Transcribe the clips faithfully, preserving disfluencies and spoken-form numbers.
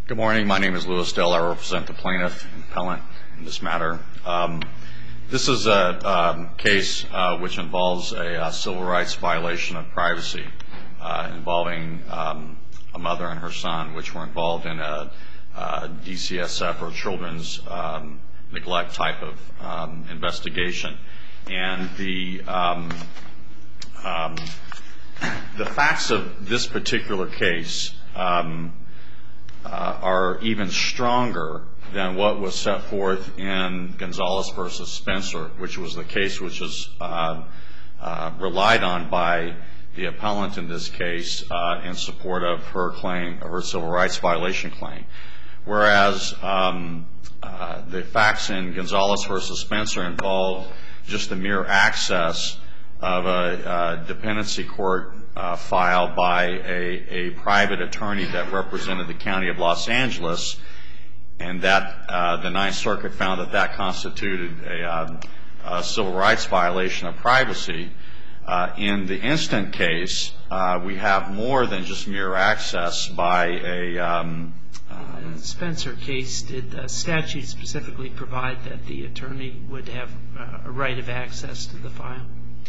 Good morning. My name is Louis Dell. I represent the plaintiff and appellant in this matter. Um, this is a um, case uh, which involves a, a civil rights violation of privacy uh, involving um, a mother and her son, which were involved in a, a D C S F or children's um, neglect type of um, investigation. And the um, um, the facts of this particular case um, uh, are even stronger than what was set forth in Gonzalez versus Spencer, which was the case which was uh, uh, relied on by the appellant in this case uh, in support of her claim, her civil rights violation claim. Whereas um, uh, the facts in Gonzalez versus Spencer involved just the mere access of a, a dependency court uh, file by a, a private attorney that represented the county of Los Angeles, and that uh, the Ninth Circuit found that that constituted a, uh, a civil rights violation of privacy. Uh, in the instant case, uh, we have more than just mere access by a um, In the Spencer case, did the statute specifically provide that the attorney would have uh, a right of access to the file?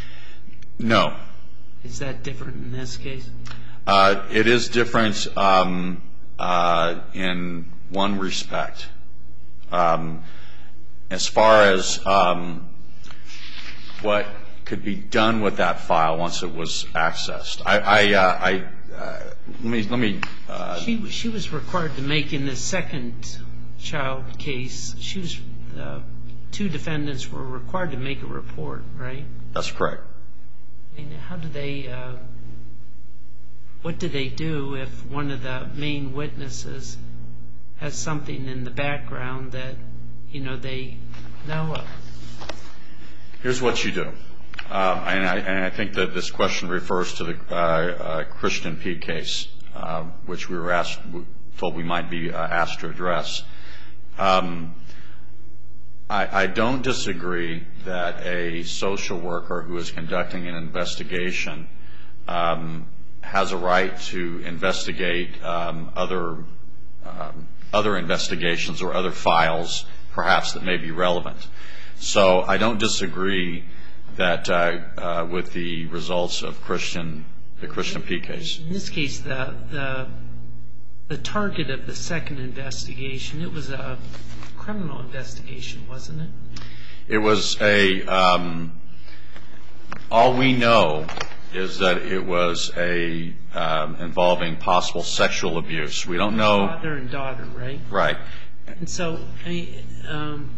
No. Is that different in this case? Uh, it is different um, uh, in one respect. Um, as far as um, what could be done with that file once it was accessed, I, I, uh, I uh, let me let me. Uh, she she was required to make in the second child case. She was uh, two defendants were required to make a report, right? That's correct. And how do they? Uh, what do they do if one of the main witnesses has something in the background that you know they know of? Here's what you do, um, and, I, and I think that this question refers to the uh, uh, Christian P case, uh, which we were asked, told we might be uh, asked to address. Um, I, I don't disagree that a social worker who is conducting an investigation um, has a right to investigate um, other um, other investigations or other files, perhaps that may be relevant. So I don't disagree that uh, uh, with the results of Christian the Christian P case. In this case, the the the target of the second investigation, it was a criminal investigation, wasn't it? It was a. Um, all we know is that it was a um, involving possible sexual abuse. We don't know. Father and daughter, right? Right. And so, I mean, um,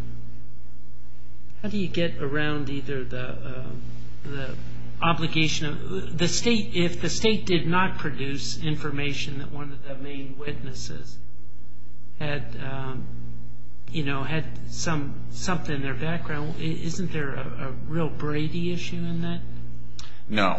how do you get around either the uh, the obligation of the state if the state did not produce information that one of the main witnesses had, um, you know, had some something in their background? Isn't there a, a real Brady issue in that? No,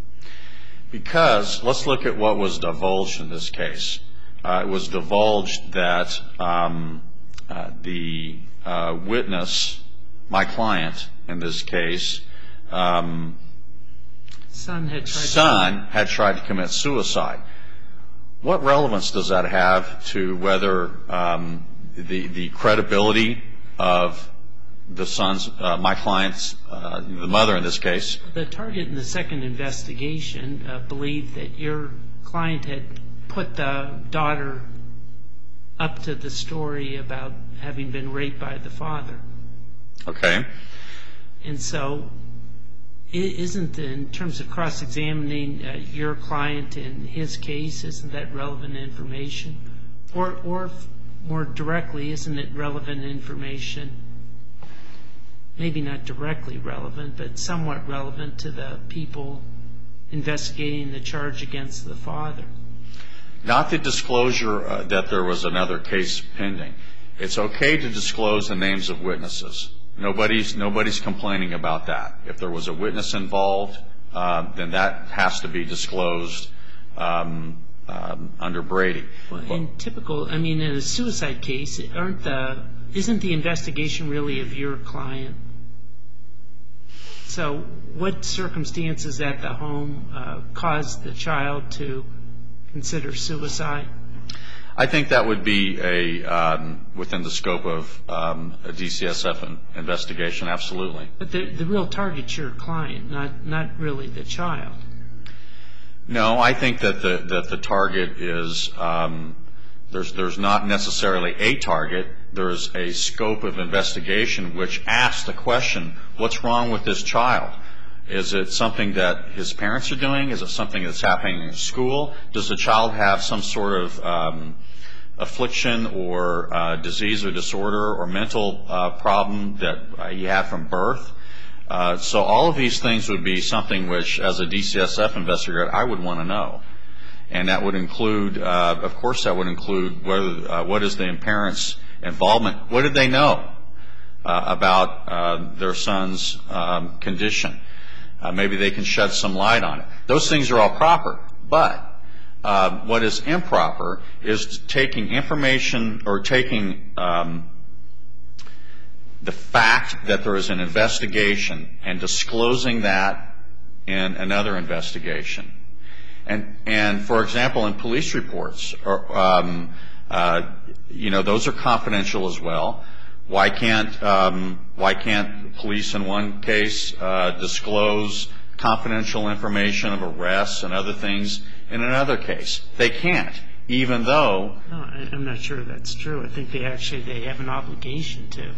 because let's look at what was divulged in this case. Uh, it was divulged that um, uh, the uh, witness, my client in this case, um, son had tried son to- had tried to commit suicide. What relevance does that have to whether um, the the credibility of the son's, uh, my client's, uh, the mother in this case? The target in the second investigation uh, believed that your client had put the daughter up to the story about having been raped by the father. Okay. And so, isn't, in terms of cross-examining uh, your client in his case, isn't that relevant information? Or, or more directly, isn't it relevant information? Maybe not directly relevant, but somewhat relevant to the people investigating the charge against the father. Not the disclosure uh, that there was another case pending. It's okay to disclose the names of witnesses. Nobody's nobody's complaining about that. If there was a witness involved, uh, then that has to be disclosed um, um, under Brady. Well, in typical, I mean, in a suicide case, aren't the isn't the investigation really of your client? So what circumstances at the home uh, caused the child to consider suicide? I think that would be a um, within the scope of um, a D C S F investigation, absolutely. But the, the real target's your client, not not really the child. No, I think that the that the target is um, there's there's not necessarily a target. There's a scope of investigation which asks the question: what's wrong with this child? Is it something that his parents are doing? Is it something that's happening in school? Does the child have some sort of um, affliction or uh, disease or disorder or mental uh, problem that uh, he had from birth? Uh, so all of these things would be something which, as a D C S F investigator, I would want to know. And that would include, uh, of course, that would include whether, uh, what is the parents' involvement? What did they know uh, about uh, their son's um, condition? Uh, maybe they can shed some light on it. Those things are all proper. But uh, what is improper is taking information or taking um, the fact that there is an investigation and disclosing that in another investigation. And, and for example, in police reports, or, um, uh, you know, those are confidential as well. Why can't um, why can't police in one case uh, disclose confidential information of arrests and other things in another case? They can't, even though. No, I'm not sure that's true. I think they actually they have an obligation to.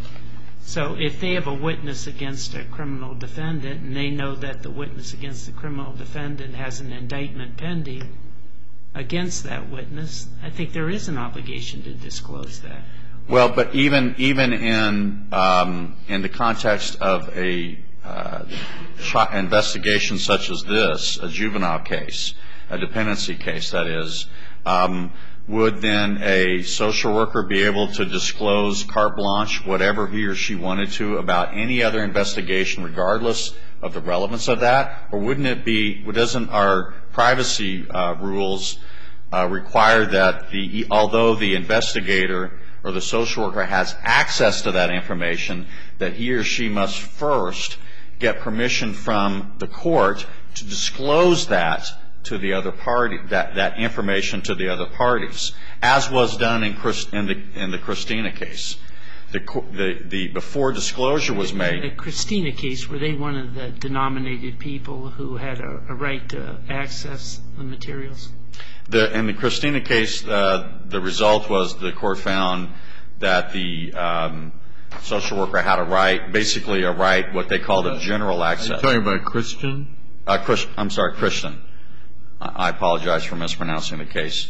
So if they have a witness against a criminal defendant and they know that the witness against the criminal defendant has an indictment pending against that witness, I think there is an obligation to disclose that. Well, but even even in um, in the context of a uh, investigation such as this, a juvenile case, a dependency case, that is, um, would then a social worker be able to disclose carte blanche whatever he or she wanted to about any other investigation, regardless of the relevance of that, or wouldn't it be? Doesn't our privacy uh, rules uh, require that the although the investigator or the social worker has access to that information, that he or she must first get permission from the court to disclose that to the other party, that, that information to the other parties, as was done in, Christ, in, the, in the Christina case. The, the, the before disclosure was made. The Christina case, were they one of the denominated people who had a, a right to access the materials? The, in the Christina case, uh, the result was the court found that the um, social worker had a right, basically a right, what they called a general access. Are you talking about Christian? Uh, Chris, I'm sorry, Christian. I, I apologize for mispronouncing the case.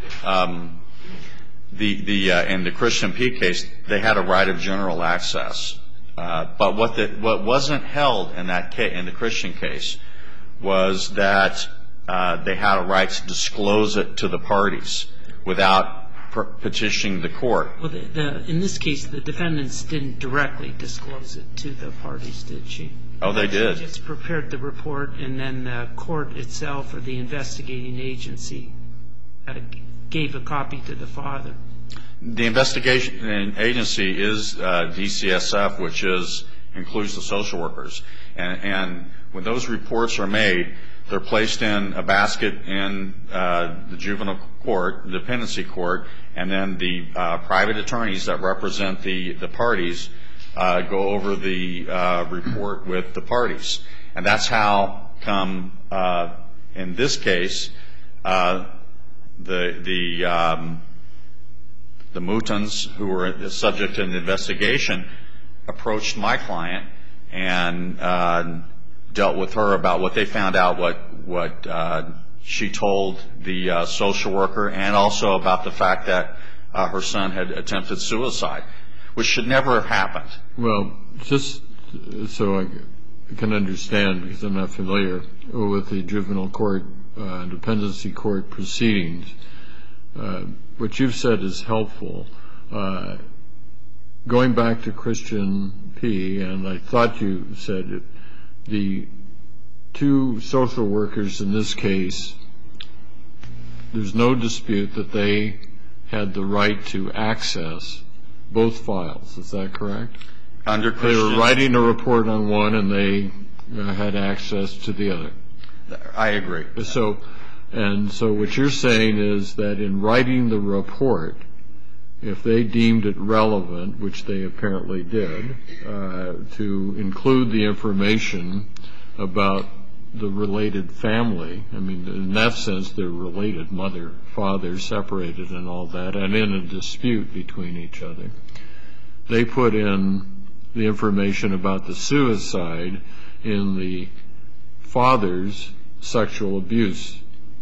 Um, the the uh, in the Christian P case, they had a right of general access, uh, but what the what wasn't held in that case, in the Christian case, was that Uh, they had a right to disclose it to the parties without per- petitioning the court. Well, the, the, in this case, the defendants didn't directly disclose it to the parties, did she? Oh, they did. She just prepared the report, and then the court itself or the investigating agency uh, gave a copy to the father. The investigation agency is uh, D C S F, which is includes the social workers, and, and when those reports are made, they're placed in a basket in uh, the juvenile court, the dependency court, and then the uh, private attorneys that represent the, the parties uh, go over the uh, report with the parties. And that's how come, uh, in this case, uh, the, the, um, the Moutons, who were subject to the investigation, approached my client and uh, dealt with her about what they found out, what what uh, she told the uh, social worker, and also about the fact that uh, her son had attempted suicide, which should never have happened. Well, just so I can understand, because I'm not familiar with the juvenile court, uh, dependency court proceedings, uh, what you've said is helpful. Uh, going back to Christian P, and I thought you said it, the two social workers in this case, there's no dispute that they had the right to access both files. Is that correct? Under Christian, they were writing a report on one, and they uh, had access to the other. I agree. So And so what you're saying is that in writing the report, if they deemed it relevant, which they apparently did, uh, to include the information about the related family, I mean, in that sense, they're related, mother, father, separated and all that, and in a dispute between each other, they put in the information about the suicide in the father's sexual abuse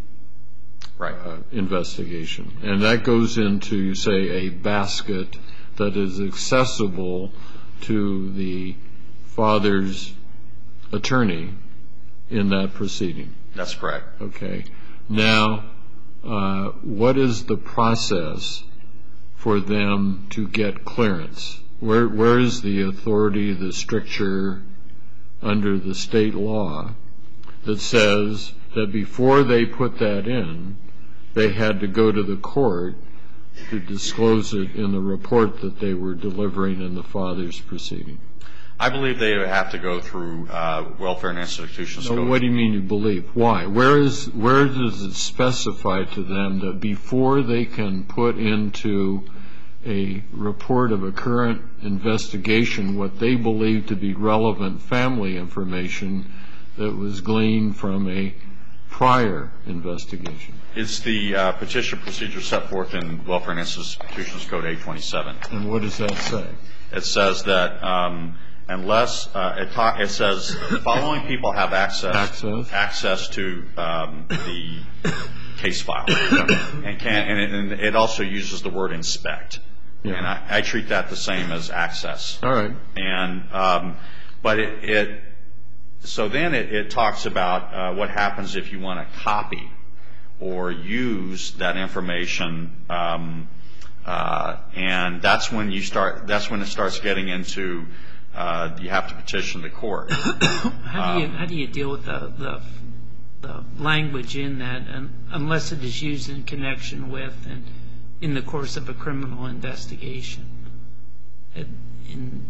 Right. Uh, investigation. And that goes into, you say, a basket that is accessible to the father's attorney in that proceeding. That's correct. Okay. Now, uh, what is the process for them to get clearance? Where, where is the authority, the stricture under the state law that says that before they put that in, they had to go to the court to disclose it in the report that they were delivering in the father's proceeding? I believe they would have to go through uh, Welfare and Institutions So Code. what do you mean you believe? Why? Where is where does it specify to them that before they can put into a report of a current investigation what they believe to be relevant family information that was gleaned from a prior investigation? It's the uh, petition procedure set forth in Welfare and Institutions Code eight twenty-seven. And what does that say? It says that um, unless uh, it, ta- it says the following people have access Access. access to um, the case file, and can and it, and it also uses the word inspect, Yeah. and I, I treat that the same as access. All right. And um, but it, it so then it, it talks about uh, what happens if you want to copy or use that information, um, uh, and that's when you start. That's when it starts getting into. Uh, you have to petition the court. How do you Um, how do you deal with the the, the language in that, un, unless it is used in connection with and in the course of a criminal investigation? It, in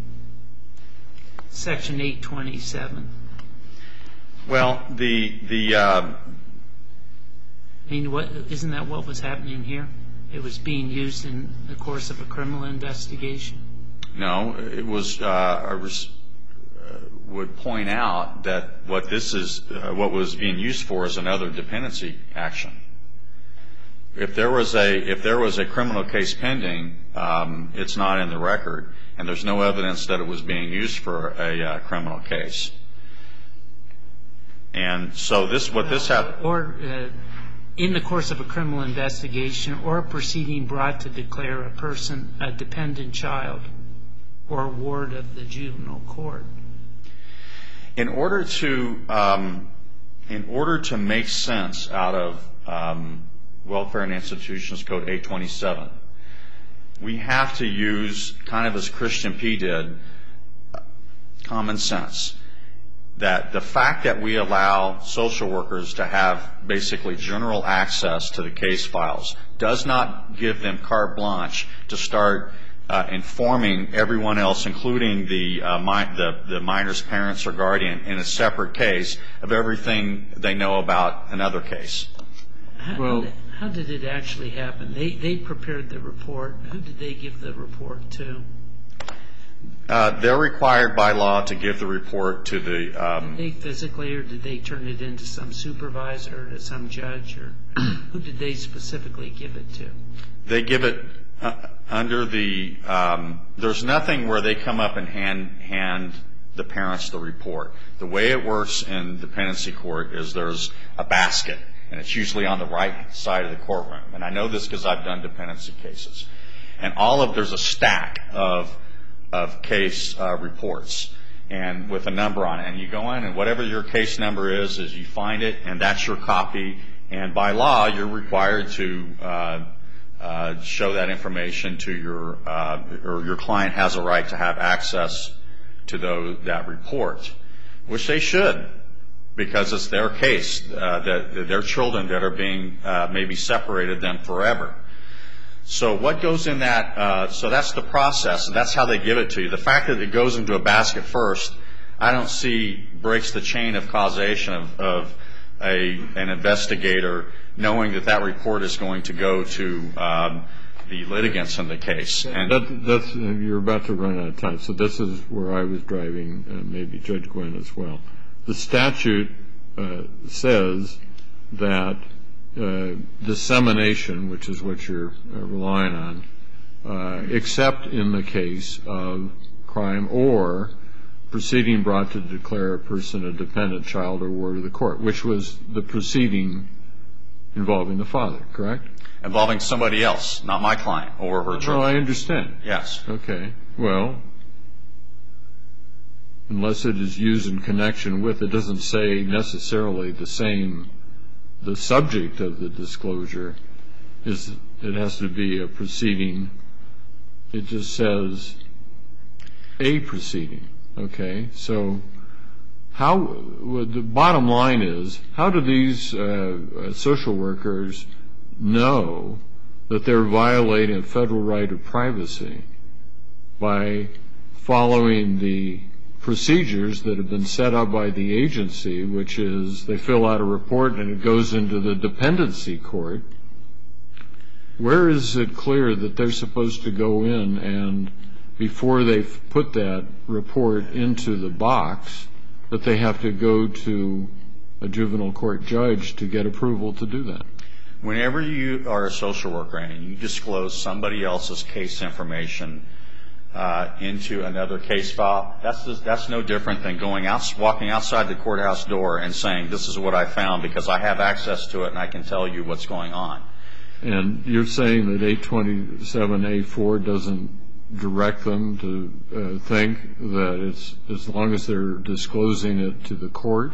Section eight twenty-seven. Well, the the. Uh, I mean, what, isn't that what was happening here? It was being used in the course of a criminal investigation. No, it was. Uh, I was, uh, would point out that what this is, uh, what was being used for, is another dependency action. If there was a if there was a criminal case pending, um, it's not in the record, and there's no evidence that it was being used for a uh, criminal case. And so this, what this happened. Or uh, in the course of a criminal investigation, or a proceeding brought to declare a person a dependent child or ward of the juvenile court. In order to um, in order to make sense out of um, Welfare and Institutions Code eight twenty-seven, we have to use, kind of as Christian P. did, common sense. That the fact that we allow social workers to have basically general access to the case files does not give them carte blanche to start uh, informing everyone else, including the, uh, mi- the the minor's parents or guardian, in a separate case of everything they know about another case. How, Well- how did it actually happen? They they prepared the report. Who did they give the report to? Uh, they're required by law to give the report to the. Um, Did they physically, or did they turn it into some supervisor, to some judge, or who did they specifically give it to? They give it uh, under the. Um, there's nothing where they come up and hand hand the parents the report. The way it works in dependency court is there's a basket, and it's usually on the right side of the courtroom. And I know this because I've done dependency cases, and all of there's a stack of. of case uh, reports, and with a number on it. And you go in, and whatever your case number is, is you find it, and that's your copy. And by law, you're required to uh, uh, show that information to your, uh, or your client has a right to have access to those, that report, which they should, because it's their case, uh, that their children that are being uh, maybe separated them forever. So what goes in that, uh, so that's the process, and that's how they give it to you. The fact that it goes into a basket first, I don't see breaks the chain of causation of, of a, an investigator knowing that that report is going to go to um, the litigants in the case. And that, that's, you're about to run out of time, so this is where I was driving, uh, maybe Judge Gwynne as well. The statute uh, says that uh, dissemination, which is what you're uh, relying on, uh, except in the case of crime or proceeding brought to declare a person a dependent child or ward of the court, which was the proceeding involving the father, correct? Involving somebody else, not my client or her children. No, I understand. Yes. Okay. Well, unless it is used in connection with, it doesn't say necessarily the same, the subject of the disclosure is, it has to be a proceeding. It just says a proceeding. Okay. So how, well, the bottom line is, how do these uh, social workers know that they're violating a federal right of privacy by following the procedures that have been set up by the agency, which is they fill out a report and it goes into the dependency court? Where is it clear that they're supposed to go in and, before they put that report into the box, that they have to go to a juvenile court judge to get approval to do that? Whenever you are a social worker and you disclose somebody else's case information uh, into another case file, that's just, that's no different than going out, walking outside the courthouse door and saying, this is what I found because I have access to it and I can tell you what's going on. And you're saying that eight twenty-seven A four doesn't direct them to uh, think that it's as long as they're disclosing it to the court?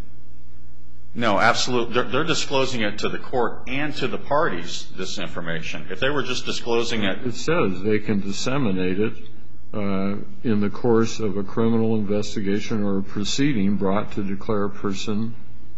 No, absolutely. They're, they're disclosing it to the court and to the parties, this information. If they were just disclosing it... It says they can disseminate it uh, in the course of a criminal investigation or a proceeding brought to declare a person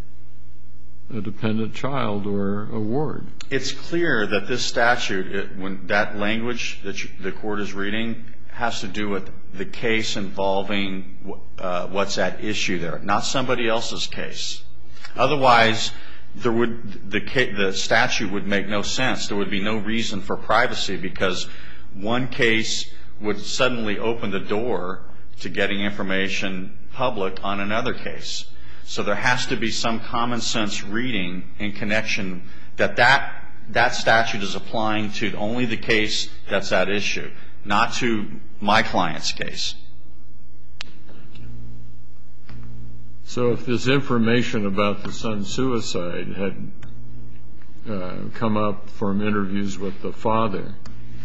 a dependent child or a ward. It's clear that this statute, it, when that language that you, the court is reading, has to do with the case involving uh, what's at issue there, not somebody else's case. Otherwise, there would, the, the statute would make no sense. There would be no reason for privacy because one case would suddenly open the door to getting information public on another case. So there has to be some common sense reading in connection that that, that statute is applying to only the case that's at issue, not to my client's case. So if this information about the son's suicide had uh, come up from interviews with the father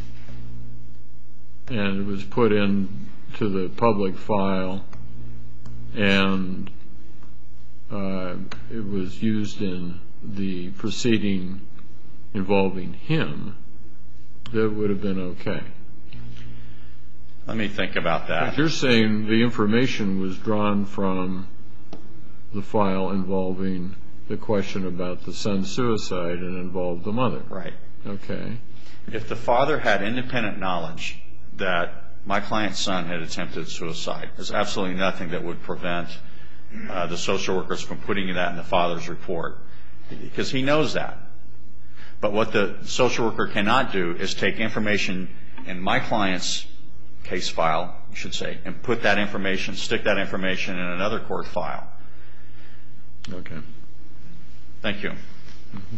and it was put into the public file and uh, it was used in the proceeding involving him, that would have been okay. Let me think about that. But you're saying the information was drawn from the file involving the question about the son's suicide and involved the mother. Right. Okay. If the father had independent knowledge that my client's son had attempted suicide, there's absolutely nothing that would prevent uh, the social workers from putting that in the father's report because he knows that. But what the social worker cannot do is take information in my client's case file, you should say, and put that information, stick that information in another court file. Okay. Thank you. Mm-hmm.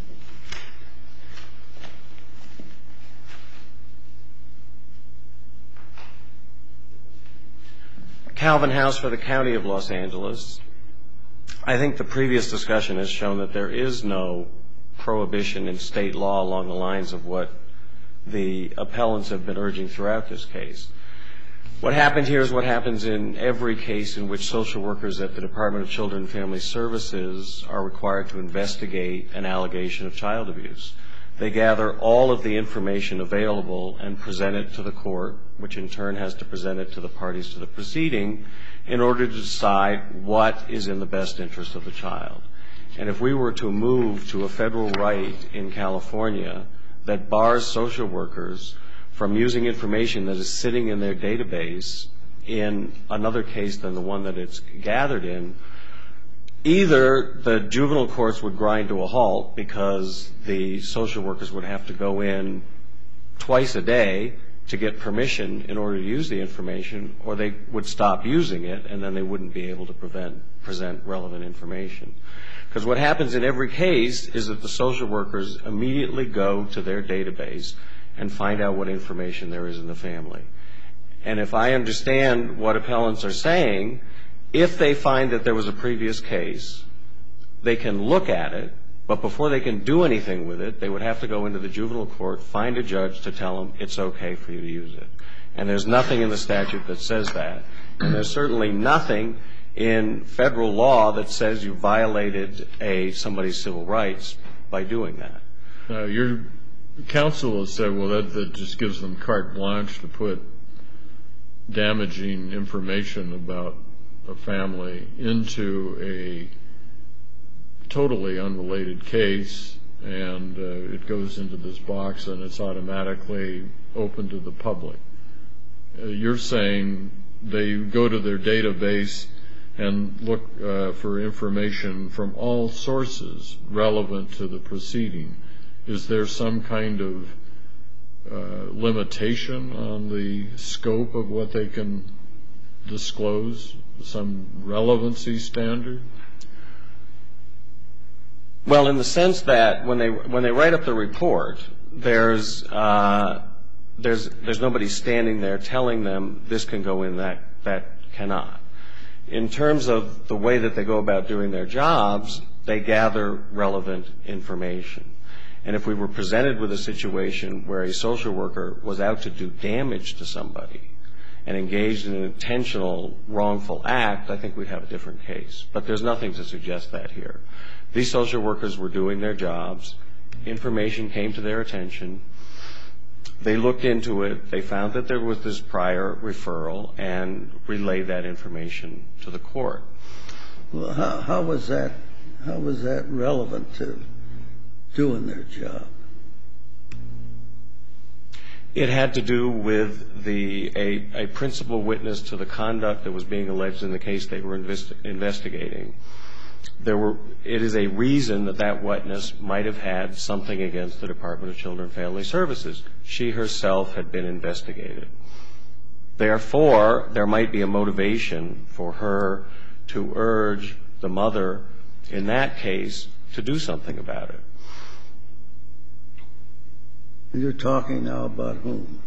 Calvin House for the County of Los Angeles. I think the previous discussion has shown that there is no prohibition in state law along the lines of what the appellants have been urging throughout this case. What happened here is what happens in every case in which social workers at the Department of Children and Family Services are required to investigate an allegation of child abuse. They gather all of the information available and present it to the court, which in turn has to present it to the parties to the proceeding in order to decide what is in the best interest of the child. And if we were to move to a federal right in California that bars social workers from using information that is sitting in their database in another case than the one that it's gathered in, either the juvenile courts would grind to a halt because the social workers would have to go in twice a day to get permission in order to use the information, or they would stop using it and then they wouldn't be able to prevent, present relevant information. Because what happens in every case is that the social workers immediately go to their database and find out what information there is in the family. And if I understand what appellants are saying, if they find that there was a previous case, they can look at it, but before they can do anything with it, they would have to go into the juvenile court, find a judge to tell them it's okay for you to use it. And there's nothing in the statute that says that. And there's certainly nothing in federal law that says you violated a somebody's civil rights by doing that. Now, your counsel has said, well, that, that just gives them carte blanche to put damaging information about a family into a totally unrelated case, and uh, it goes into this box and it's automatically open to the public. Uh, you're saying they go to their database and look uh, for information from all sources relevant to the proceeding. Is there some kind of uh, limitation on the scope of what they can disclose, some relevancy standard? Well, in the sense that when they when they write up the report, there's uh, there's there's nobody standing there telling them this can go in, that that cannot. In terms of the way that they go about doing their jobs, they gather relevant information. And if we were presented with a situation where a social worker was out to do damage to somebody and engaged in an intentional wrongful act, I think we'd have a different case. But there's nothing to suggest that here. These social workers were doing their jobs. Information came to their attention. They looked into it. They found that there was this prior referral and relayed that information to the court. Well, how, how was that? How was that relevant to doing their job? It had to do with the a, a principal witness to the conduct that was being alleged in the case they were invest, investigating. There were, it is a reason that that witness might have had something against the Department of Children and Family Services. She herself had been investigated. Therefore, there might be a motivation for her to urge the mother in that case to do something about it. You're talking now about whom?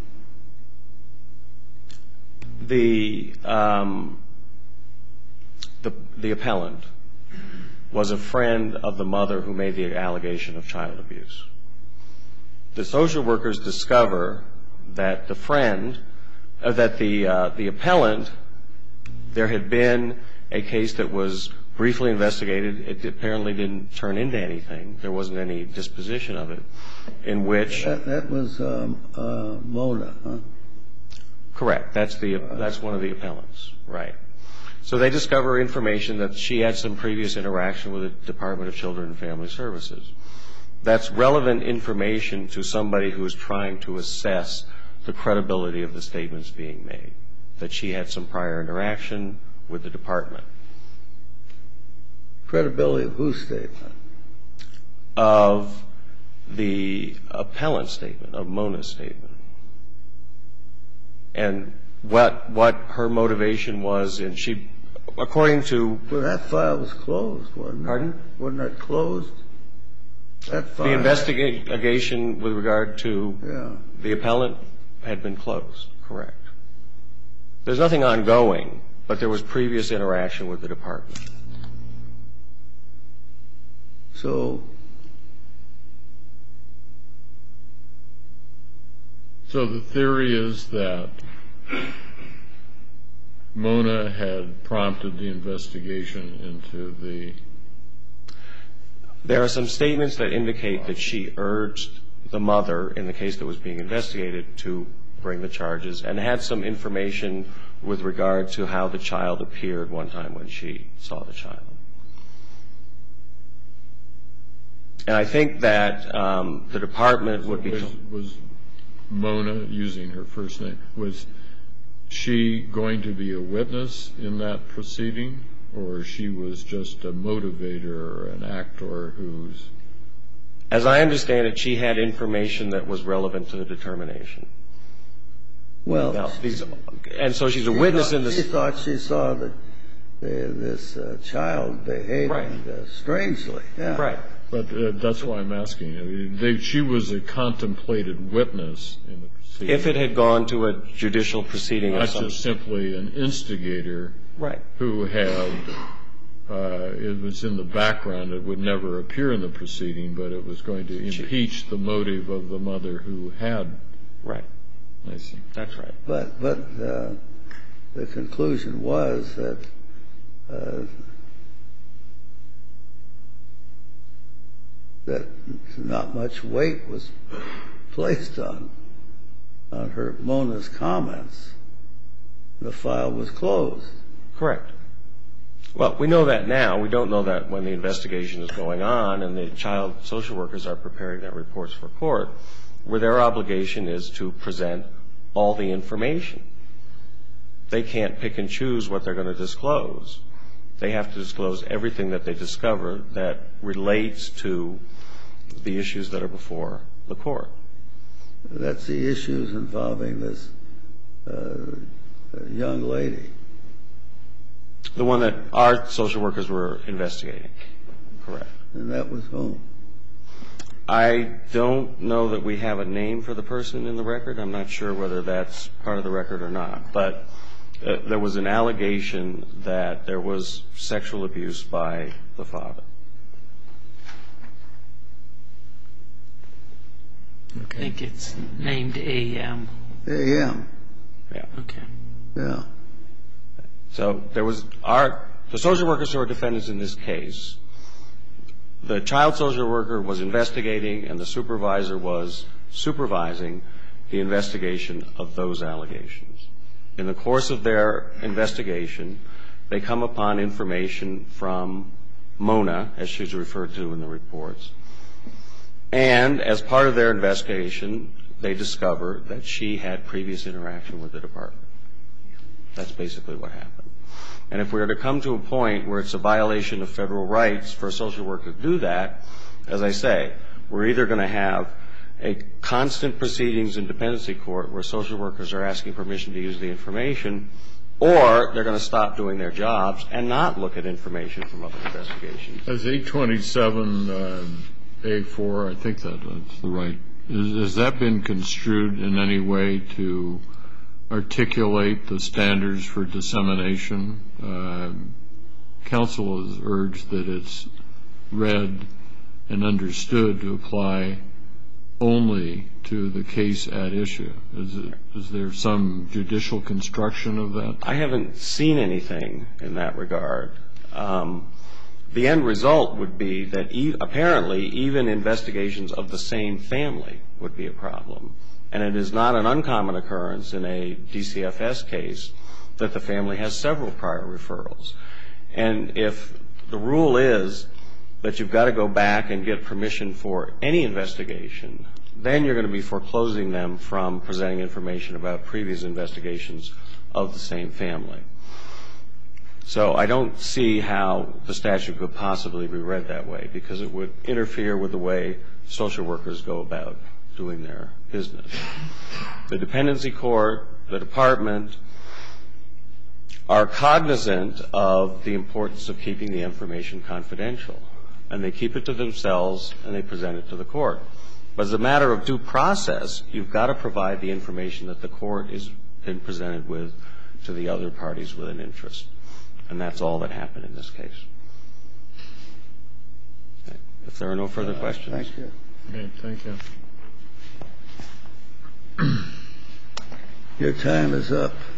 The, um, the, the appellant was a friend of the mother who made the allegation of child abuse. The social workers discover that the friend, uh, that the, uh, the appellant, there had been a case that was briefly investigated. It apparently didn't turn into anything. There wasn't any disposition of it, in which... That, that was um, uh, Mona, huh? Correct. That's, the, that's one of the appellants, right. So they discover information that she had some previous interaction with the Department of Children and Family Services. That's relevant information to somebody who is trying to assess the credibility of the statements being made, that she had some prior interaction with the department. Credibility of whose statement? Of the appellant's statement, of Mona's statement. And what what her motivation was, and she, according to... Well, that file was closed, wasn't it? Pardon? Wasn't it closed? That file... The investigation with regard to yeah. the appellant had been closed, correct. There's nothing ongoing, but there was previous interaction with the department. So... So the theory is that Mona had prompted the investigation into the... There are some statements that indicate that she urged the mother, in the case that was being investigated, to bring the charges, and had some information with regard to how the child appeared one time when she saw the child. And I think that um, the department would be... Was, was Mona, using her first name, was she going to be a witness in that proceeding? or she was just a motivator or an actor who's... As I understand it, she had information that was relevant to the determination. Well, Now, these, and so she's a witness thought, in this. She thought she saw the, the, this uh, child behaving Right. uh, strangely. Yeah. Right. But uh, that's why I'm asking. I mean, they, she was a contemplated witness in the proceeding. If it had gone to a judicial proceeding Not of some just simply an instigator Right. who had, uh, it was in the background, it would never appear in the proceeding, but it was going to impeach the motive of the mother who had. Right. I see. That's right. But but uh, the conclusion was that uh, that not much weight was placed on on her Mona's comments. The file was closed. Correct. Well, we know that now. We don't know that when the investigation is going on and the child social workers are preparing their reports for court, where their obligation is to present all the information. They can't pick and choose what they're going to disclose. They have to disclose everything that they discover that relates to the issues that are before the court. That's the issues involving this uh, young lady. The one that our social workers were investigating. Correct. And that was whom? I don't know that we have a name for the person in the record. I'm not sure whether that's part of the record or not. But uh, there was an allegation that there was sexual abuse by the father. I think it's named A M. A M. Yeah. Okay. Yeah. So there was our the social workers who are defendants in this case. The child social worker was investigating and the supervisor was supervising the investigation of those allegations. In the course of their investigation, they come upon information from Mona, as she's referred to in the reports. And as part of their investigation, they discover that she had previous interaction with the department. That's basically what happened. And if we were to come to a point where it's a violation of federal rights for a social worker to do that, as I say, we're either going to have a constant proceedings in dependency court where social workers are asking permission to use the information, or they're going to stop doing their jobs and not look at information from other investigations. As eight twenty-seven A four, I think that, that's the right, is, has that been construed in any way to articulate the standards for dissemination? Uh, counsel has urged that it's read and understood to apply only to the case at issue. Is, it, is there some judicial construction of that? I haven't seen anything in that regard. Um, the end result would be that e- apparently even investigations of the same family would be a problem. And it is not an uncommon occurrence in a D C F S case that the family has several prior referrals. And if the rule is that you've got to go back and get permission for any investigation, then you're going to be foreclosing them from presenting information about previous investigations of the same family. So I don't see how the statute could possibly be read that way, because it would interfere with the way social workers go about doing their business. The dependency court, the department, are cognizant of the importance of keeping the information confidential, and they keep it to themselves and they present it to the court. But as a matter of due process, you've got to provide the information that the court has been presented with to the other parties with an interest. And that's all that happened in this case. Okay. If there are no further questions. Thank you. Okay, thank you. Your time is up.